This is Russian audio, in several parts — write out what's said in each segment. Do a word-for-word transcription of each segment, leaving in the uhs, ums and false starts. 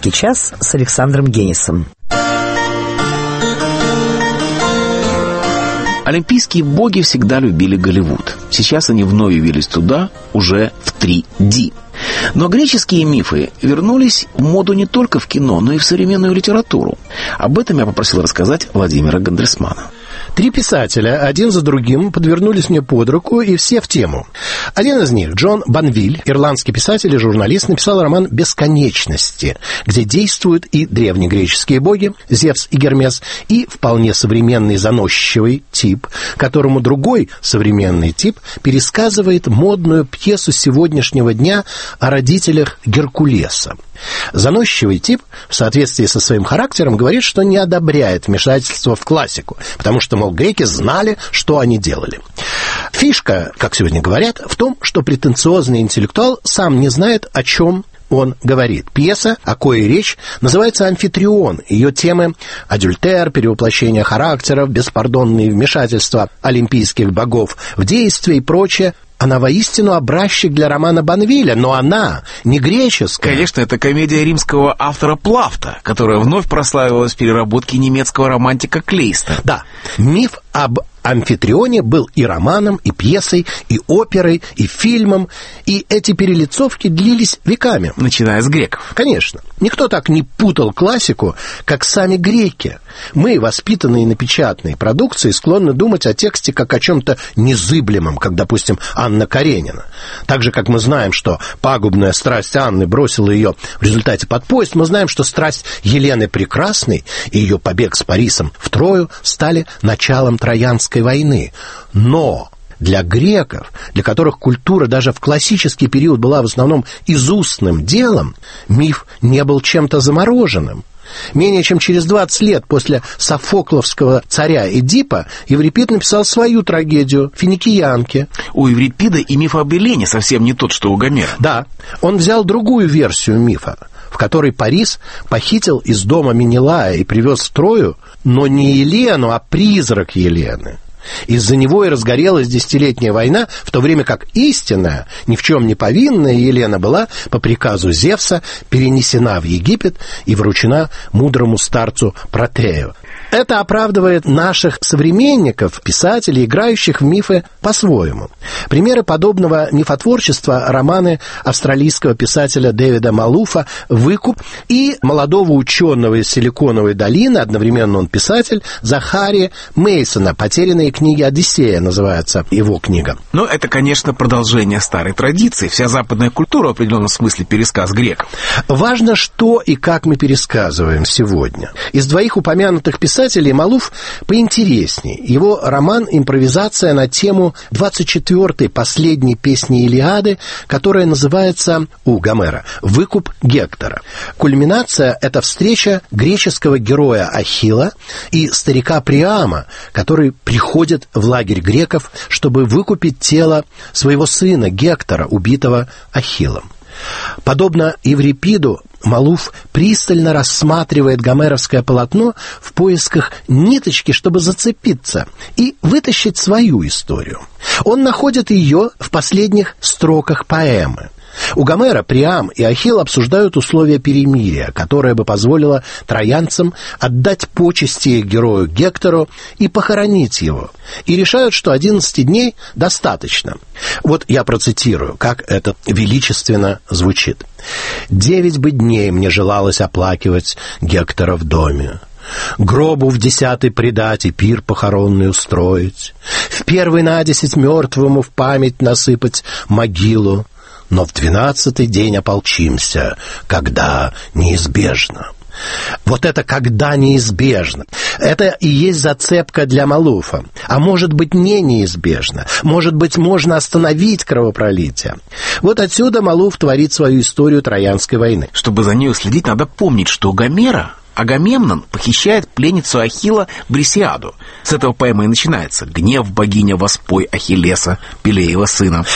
Исторический час с Александром Генисом. Олимпийские боги всегда любили Голливуд. Сейчас они вновь явились туда уже в три дэ. Но греческие мифы вернулись в моду не только в кино, но и в современную литературу. Об этом я попросил рассказать Владимира Гандерсмана. Три писателя один за другим подвернулись мне под руку, и все в тему. Один из них, Джон Банвиль, ирландский писатель и журналист, написал роман «Бесконечности», где действуют и древнегреческие боги, Зевс и Гермес, и вполне современный заносчивый тип, которому другой современный тип пересказывает модную пьесу сегодняшнего дня о родителях Геркулеса. Заносчивый тип, в соответствии со своим характером, говорит, что не одобряет вмешательство в классику, потому что, мол, греки знали, что они делали. Фишка, как сегодня говорят, в том, что претенциозный интеллектуал сам не знает, о чем он говорит. Пьеса, о коей речь, называется «Амфитрион». Ее темы – адюльтер, перевоплощение характеров, беспардонные вмешательства олимпийских богов в действие и прочее. Она воистину образчик для романа Банвиля, но она не греческая. Конечно, это комедия римского автора Плафта, которая вновь прославилась в переработке немецкого романтика Клейста. Да, миф об Амфитрионе был и романом, и пьесой, и оперой, и фильмом, и эти перелицовки длились веками. Начиная с греков. Конечно. Никто так не путал классику, как сами греки. Мы, воспитанные на печатной продукции, склонны думать о тексте как о чем-то незыблемом, как, допустим, Анна Каренина. Так же, как мы знаем, что пагубная страсть Анны бросила ее в результате под поезд, мы знаем, что страсть Елены Прекрасной и ее побег с Парисом в Трою стали началом Троянской войны. Но для греков, для которых культура даже в классический период была в основном изустным делом, миф не был чем-то замороженным. Менее чем через двадцать лет после софокловского царя Эдипа Еврипид написал свою трагедию «Финикиянки». У Еврипида и миф об Елене совсем не тот, что у Гомера. Да, он взял другую версию мифа, в которой Парис похитил из дома Менелая и привез в Трою, но не Елену, а призрак Елены. Из-за него и разгорелась десятилетняя война, в то время как истинная, ни в чем не повинная Елена была по приказу Зевса перенесена в Египет и вручена мудрому старцу Протею. Это оправдывает наших современников, писателей, играющих в мифы по-своему. Примеры подобного мифотворчества — романы австралийского писателя Дэвида Малуфа «Выкуп» и молодого ученого из Силиконовой долины, одновременно он писатель, Захари Мейсона «Потерянные книги Одиссея» называется его книга. Но это, конечно, продолжение старой традиции. Вся западная культура в определенном смысле пересказ греков. Важно, что и как мы пересказываем сегодня. Из двоих упомянутых писателей Малуф поинтереснее. Его роман «Импровизация» на тему двадцать четвёртой последней песни Илиады, которая называется у Гомера «Выкуп Гектора». Кульминация — это встреча греческого героя Ахилла и старика Приама, который приходит в лагерь греков, чтобы выкупить тело своего сына Гектора, убитого Ахиллом. Подобно Еврипиду, Малуф пристально рассматривает гомеровское полотно в поисках ниточки, чтобы зацепиться и вытащить свою историю. Он находит ее в последних строках поэмы. У Гомера Приам и Ахилл обсуждают условия перемирия, которое бы позволило троянцам отдать почести их герою Гектору и похоронить его, и решают, что одиннадцати дней достаточно. Вот я процитирую, как это величественно звучит. «Девять бы дней мне желалось оплакивать Гектора в доме, гробу в десятый предать и пир похоронный устроить, в первый на десять мертвому в память насыпать могилу, но в двенадцатый день ополчимся, когда неизбежно». Вот это «когда неизбежно». Это и есть зацепка для Малуфа. А может быть, не неизбежно. Может быть, можно остановить кровопролитие. Вот отсюда Малуф творит свою историю Троянской войны. Чтобы за нею следить, надо помнить, что у Гомера Агамемнон похищает пленницу Ахилла Брисиаду. С этого поэма и начинается. «Гнев богиня воспой Ахиллеса, Пелеева сына». Да,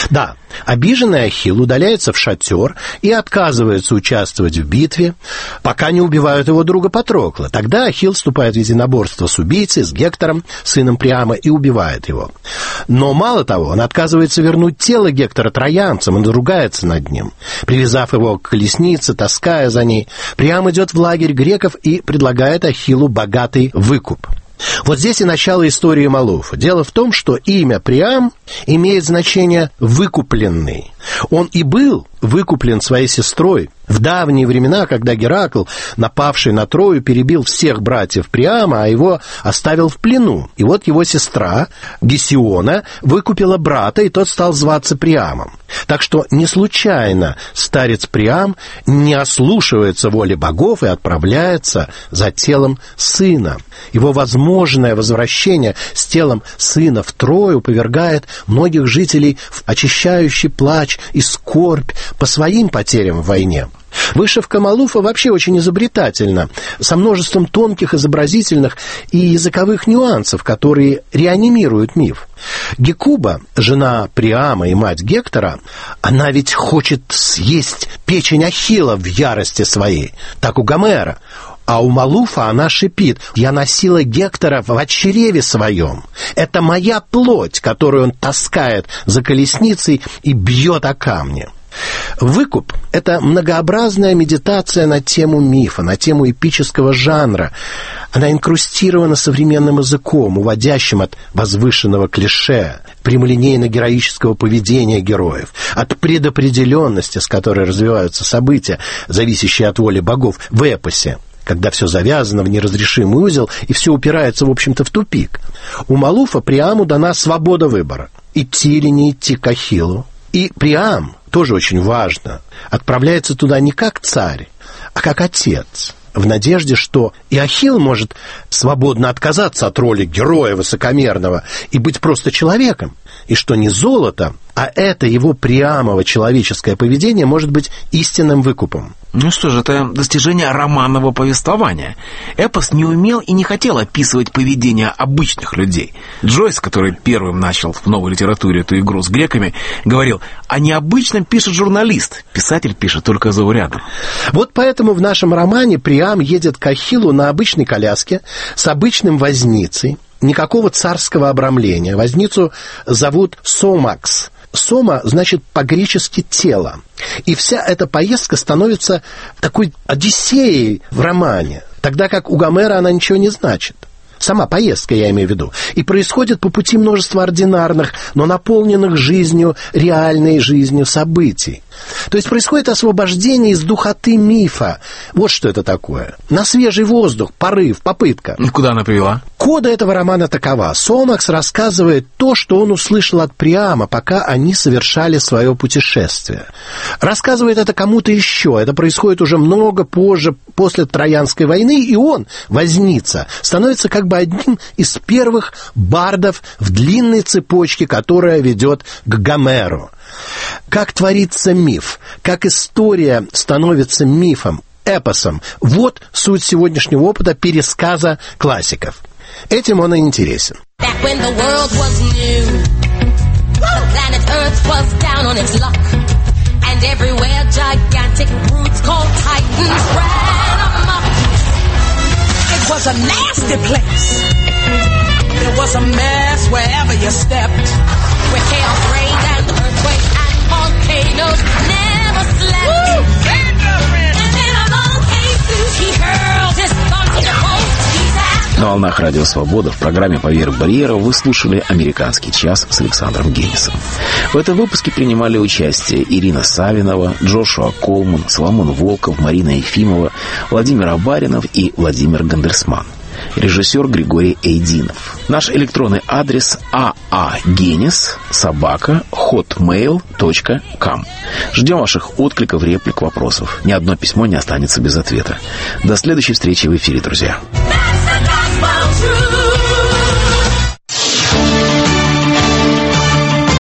Обиженный Ахилл удаляется в шатер и отказывается участвовать в битве, пока не убивают его друга Патрокла. Тогда Ахилл вступает в единоборство с убийцей, с Гектором, сыном Приама, и убивает его. Но мало того, он отказывается вернуть тело Гектора троянцам и надругается над ним. Привязав его к колеснице, таская за ней, Приам идет в лагерь греков и предлагает Ахиллу богатый выкуп. Вот здесь и начало истории Малуфа. Дело в том, что имя Приам имеет значение «выкупленный». Он и был выкуплен своей сестрой в давние времена, когда Геракл, напавший на Трою, перебил всех братьев Приама, а его оставил в плену. И вот его сестра Гесиона выкупила брата, и тот стал зваться Приамом. Так что не случайно старец Приам не ослушивается воли богов и отправляется за телом сына. Его возможное возвращение с телом сына в Трою повергает многих жителей в очищающий плач и скорбь по своим потерям в войне. Вышивка Малуфа вообще очень изобретательна, со множеством тонких изобразительных и языковых нюансов, которые реанимируют миф. Гекуба, жена Приама и мать Гектора, она ведь хочет съесть печень Ахилла в ярости своей, так у Гомера. А у Малуфа она шипит: «Я носила Гектора в чреве своем. Это моя плоть, которую он таскает за колесницей и бьет о камни». Выкуп — это многообразная медитация на тему мифа, на тему эпического жанра. Она инкрустирована современным языком, уводящим от возвышенного клише, прямолинейно-героического поведения героев, от предопределенности, с которой развиваются события, зависящие от воли богов в эпосе, когда все завязано в неразрешимый узел и все упирается, в общем-то, в тупик. У Малуфа Приаму дана свобода выбора — идти или не идти к Ахиллу. И Приам, тоже очень важно, отправляется туда не как царь, а как отец, в надежде, что и Ахилл может свободно отказаться от роли героя высокомерного и быть просто человеком, и что не золото, а это его Приамово человеческое поведение может быть истинным выкупом. Ну что же, это достижение романного повествования. Эпос не умел и не хотел описывать поведение обычных людей. Джойс, который первым начал в новой литературе эту игру с греками, говорил: о необычном пишет журналист, писатель пишет только заурядно. Вот поэтому в нашем романе Приам едет к Ахиллу на обычной коляске с обычным возницей, никакого царского обрамления. Возницу зовут Сомакс. Сома значит по-гречески «тело». И вся эта поездка становится такой одиссеей в романе, тогда как у Гомера она ничего не значит. Сама поездка, я имею в виду. И происходит по пути множество ординарных, но наполненных жизнью, реальной жизнью событий. То есть происходит освобождение из духоты мифа. Вот что это такое. На свежий воздух, порыв, попытка. И куда она привела? Кода этого романа такова. Сомакс рассказывает то, что он услышал от Приама, пока они совершали свое путешествие. Рассказывает это кому-то еще. Это происходит уже много позже, после Троянской войны, и он, возница, становится как бы одним из первых бардов в длинной цепочке, которая ведет к Гомеру. Как творится миф, как история становится мифом, эпосом. Вот суть сегодняшнего опыта пересказа классиков. Этим он и интересен. На волнах Радио Свобода в программе «Поверх барьеров» вы слушали «Американский час» с Александром Генисом. В этом выпуске принимали участие Ирина Савинова, Джошуа Колман, Соломон Волков, Марина Ефимова, Владимир Абаринов и Владимир Гандерсман. Режиссер Григорий Эйдинов. Наш электронный адрес аагенис собака хотмейл точка ком. Ждем ваших откликов, реплик, вопросов. Ни одно письмо не останется без ответа. До следующей встречи в эфире, друзья. True.